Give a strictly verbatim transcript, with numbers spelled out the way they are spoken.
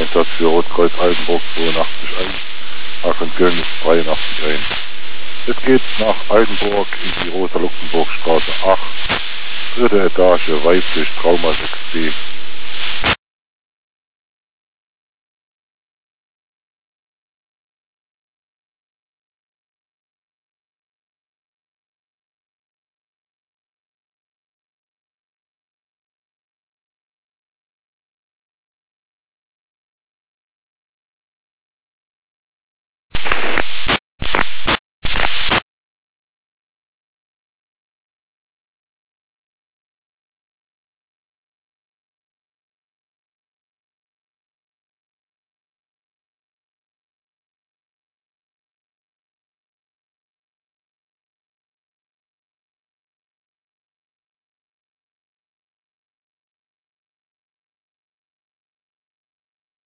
Einsatz für Rotkreuz Altenburg zweiundachtzig ein, Aachen Köln dreiundachtzig ein. Es geht nach Altenburg in die Rosa-Luxemburg-Straße acht, dritte Etage, weiblich, Trauma sechs B.